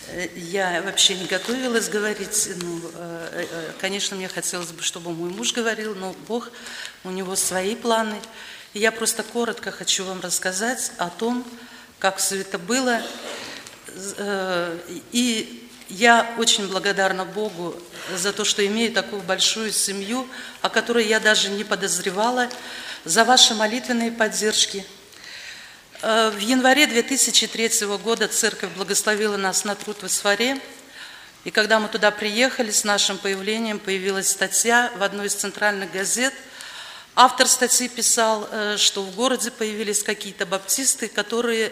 Я вообще не готовилась говорить. Конечно, мне хотелось бы, чтобы мой муж говорил, но Бог, у него свои планы. И я просто коротко хочу вам рассказать о том, как все это было. И я очень благодарна Богу за то, что имею такую большую семью, о которой я даже не подозревала, за ваши молитвенные поддержки. В январе 2003 года церковь благословила нас на труд в Исфаре. И когда мы туда приехали, с нашим появлением появилась статья в одной из центральных газет. Автор статьи писал, что в городе появились какие-то баптисты, которые...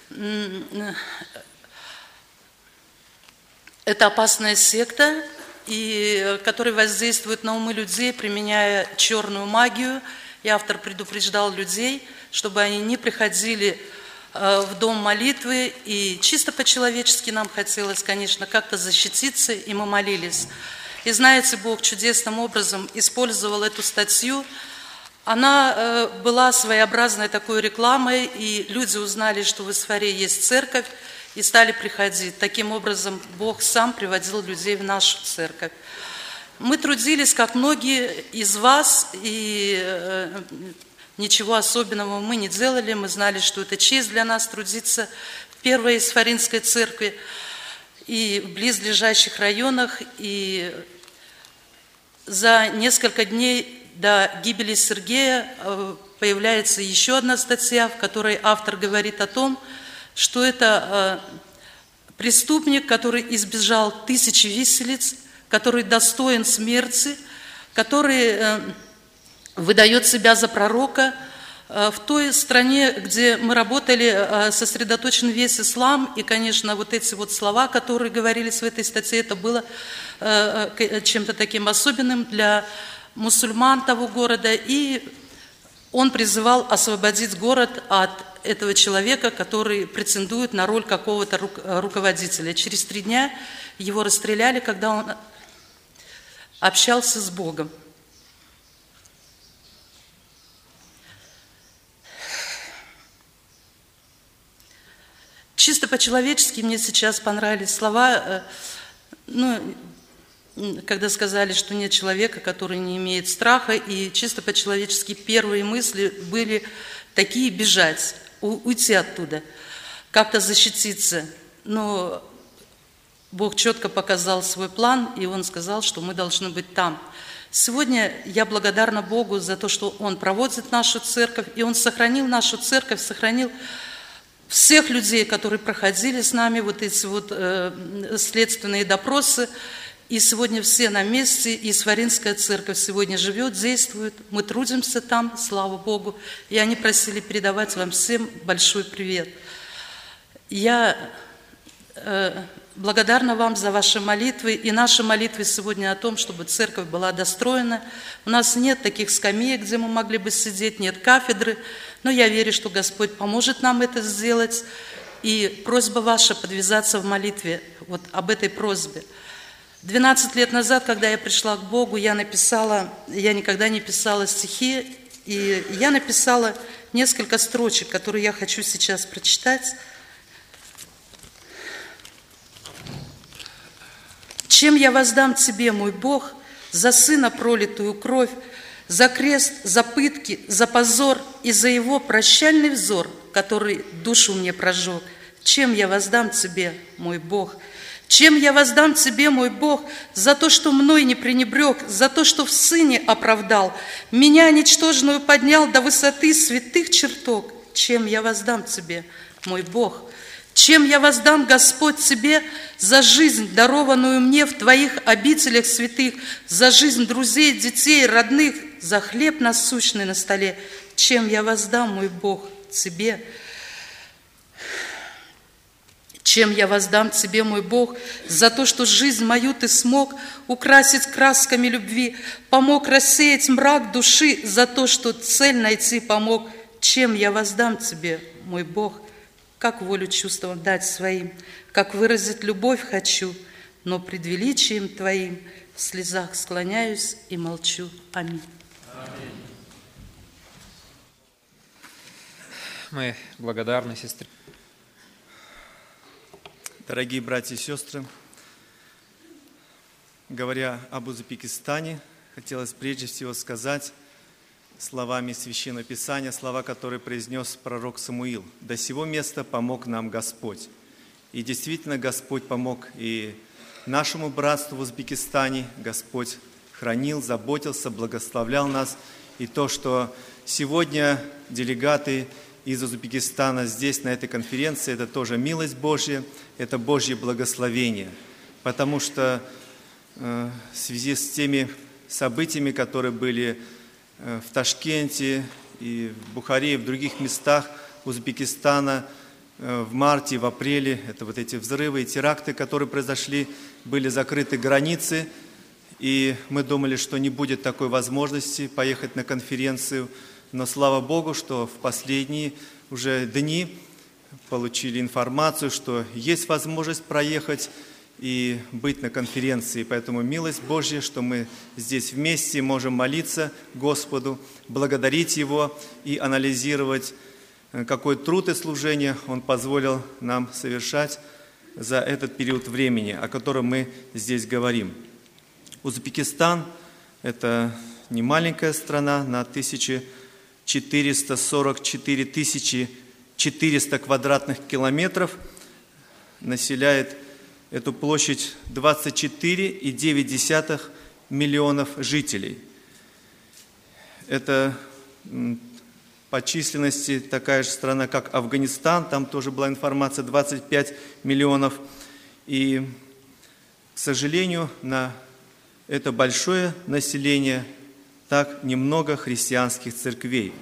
Это опасная секта, и которая воздействует на умы людей, применяя черную магию. И автор предупреждал людей, чтобы они не приходили в дом молитвы. И чисто по-человечески нам хотелось, конечно, как-то защититься, и мы молились. И знаете, Бог чудесным образом использовал эту статью. Она была своеобразной такой рекламой, и люди узнали, что в Исфаре есть церковь, и стали приходить. Таким образом, Бог сам приводил людей в нашу церковь. Мы трудились, как многие из вас, и ничего особенного мы не делали. Мы знали, что это честь для нас трудиться в первой Исфаринской церкви и в близлежащих районах. И за несколько дней до гибели Сергея появляется еще одна статья, в которой автор говорит о том, что это преступник, который избежал 1000 виселиц, который достоин смерти, который выдает себя за пророка. В той стране, где мы работали, сосредоточен весь ислам, и, конечно, вот эти вот слова, которые говорились в этой статье, это было чем-то таким особенным для мусульман того города, и он призывал освободить город от этого человека, который претендует на роль какого-то руководителя. Через 3 дня его расстреляли, когда он общался с Богом. Чисто по-человечески мне сейчас понравились слова, когда сказали, что нет человека, который не имеет страха, и чисто по-человечески первые мысли были такие: бежать, уйти оттуда, как-то защититься. Но Бог четко показал свой план, и Он сказал, что мы должны быть там. Сегодня я благодарна Богу за то, что Он проводит нашу церковь, и Он сохранил нашу церковь, сохранил всех людей, которые проходили с нами вот эти вот следственные допросы. И сегодня все на месте, и Исфаринская церковь сегодня живет, действует. Мы трудимся там, слава Богу. И они просили передавать вам всем большой привет. Я благодарна вам за ваши молитвы. И наши молитвы сегодня о том, чтобы церковь была достроена. У нас нет таких скамеек, где мы могли бы сидеть, нет кафедры. Но я верю, что Господь поможет нам это сделать. И просьба ваша подвязаться в молитве вот об этой просьбе. 12 лет назад, когда я пришла к Богу, я никогда не писала стихи, и я написала несколько строчек, которые я хочу сейчас прочитать. «Чем я воздам тебе, мой Бог, за сына пролитую кровь, за крест, за пытки, за позор и за его прощальный взор, который душу мне прожег? Чем я воздам тебе, мой Бог? Чем я воздам тебе, мой Бог, за то, что мной не пренебрег, за то, что в Сыне оправдал, меня ничтожную поднял до высоты святых чертог? Чем я воздам тебе, мой Бог? Чем я воздам, Господь, тебе за жизнь, дарованную мне в твоих обителях святых, за жизнь друзей, детей, родных, за хлеб насущный на столе? Чем я воздам, мой Бог, тебе? Чем я воздам тебе, мой Бог, за то, что жизнь мою ты смог украсить красками любви, помог рассеять мрак души, за то, что цель найти помог? Чем я воздам тебе, мой Бог? Как волю чувствам дать своим, как выразить любовь хочу, но пред величием твоим в слезах склоняюсь и молчу. Аминь. Мы благодарны, сестре. Дорогие братья и сестры, говоря об Узбекистане, хотелось прежде всего сказать словами Священного Писания, слова, которые произнес пророк Самуил. «До сего места помог нам Господь». И действительно, Господь помог и нашему братству в Узбекистане. Господь хранил, заботился, благословлял нас. И то, что сегодня делегаты из Узбекистана здесь, на этой конференции, это тоже милость Божья, это Божье благословение. Потому что в связи с теми событиями, которые были в Ташкенте и в Бухаре, и в других местах Узбекистана в марте, в апреле, это вот эти взрывы и теракты, которые произошли, были закрыты границы, и мы думали, что не будет такой возможности поехать на конференцию. Но слава Богу, что в последние уже дни получили информацию, что есть возможность проехать и быть на конференции. Поэтому милость Божья, что мы здесь вместе можем молиться Господу, благодарить Его и анализировать, какой труд и служение Он позволил нам совершать за этот период времени, о котором мы здесь говорим. Узбекистан – это не маленькая страна, на 1444 400 квадратных километров, населяет эту площадь 24,9 миллионов жителей. Это по численности такая же страна, как Афганистан, там тоже была информация, 25 миллионов. И, к сожалению, на это большое население так немного христианских церквей.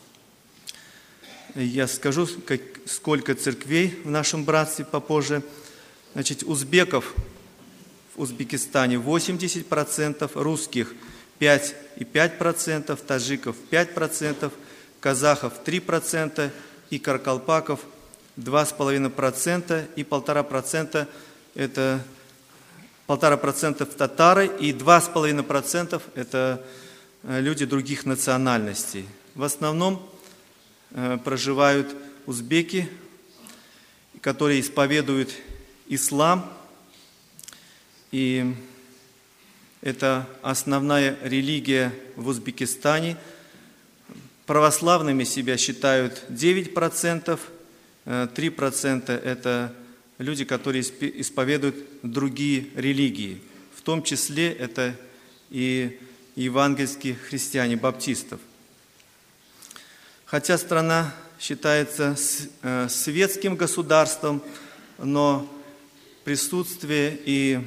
Я скажу, сколько церквей в нашем братстве попозже. Значит, узбеков в Узбекистане 80%, русских 5,5%, таджиков 5%, казахов 3% и каракалпаков 2,5% и 1,5% это 1,5% татары и 2,5% это люди других национальностей. В основном проживают узбеки, которые исповедуют ислам, и это основная религия в Узбекистане. Православными себя считают 9%, 3% это люди, которые исповедуют другие религии, в том числе это и евангельские христиане, баптистов. Хотя страна считается светским государством, но присутствие и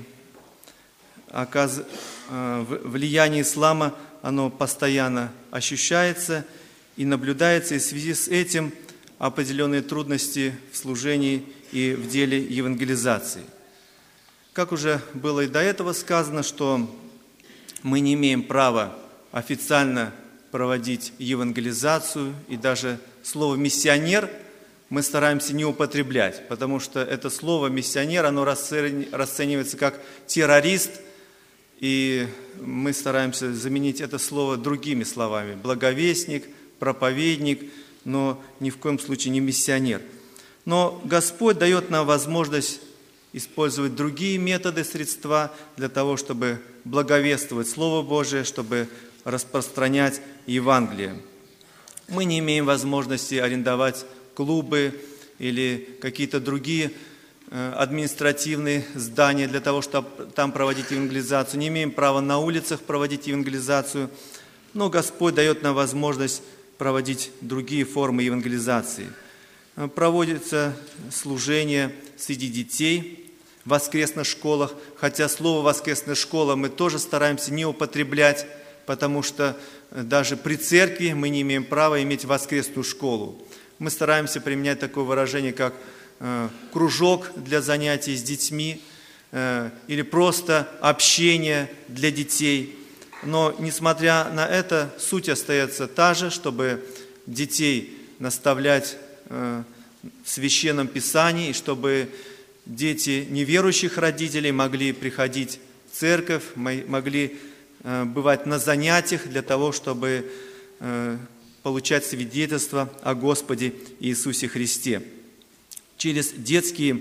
влияние ислама, оно постоянно ощущается и наблюдается, и в связи с этим определенные трудности в служении и в деле евангелизации. Как уже было и до этого сказано, что мы не имеем права официально проводить евангелизацию, и даже слово «миссионер» мы стараемся не употреблять, потому что это слово «миссионер», оно расценивается как террорист, и мы стараемся заменить это слово другими словами – благовестник, проповедник, но ни в коем случае не миссионер. Но Господь дает нам возможность использовать другие методы, средства для того, чтобы благовествовать Слово Божие, чтобы распространять Евангелие. Мы не имеем возможности арендовать клубы или какие-то другие административные здания для того, чтобы там проводить евангелизацию. Не имеем права на улицах проводить евангелизацию, но Господь дает нам возможность проводить другие формы евангелизации. Проводится служение среди детей в воскресных школах, хотя слово «воскресная школа» мы тоже стараемся не употреблять, потому что даже при церкви мы не имеем права иметь воскресную школу. Мы стараемся применять такое выражение, как кружок для занятий с детьми или просто общение для детей. Но, несмотря на это, суть остается та же, чтобы детей наставлять в Священном Писании, и чтобы дети неверующих родителей могли приходить в церковь, могли бывать на занятиях для того, чтобы получать свидетельство о Господе Иисусе Христе. Через детские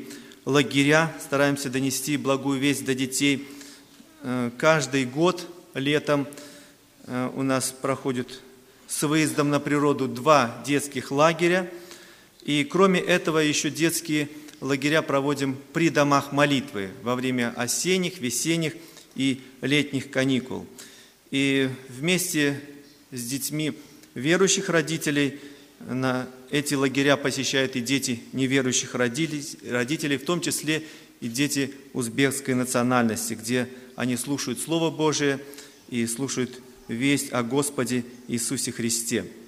лагеря, стараемся донести благую весть до детей. Каждый год летом у нас проходит с выездом на природу 2 детских лагеря. И кроме этого еще детские лагеря проводим при домах молитвы во время осенних, весенних и летних каникул. И вместе с детьми верующих родителей на эти лагеря посещают и дети неверующих родителей, в том числе и дети узбекской национальности, где они слушают Слово Божие и слушают весть о Господе Иисусе Христе.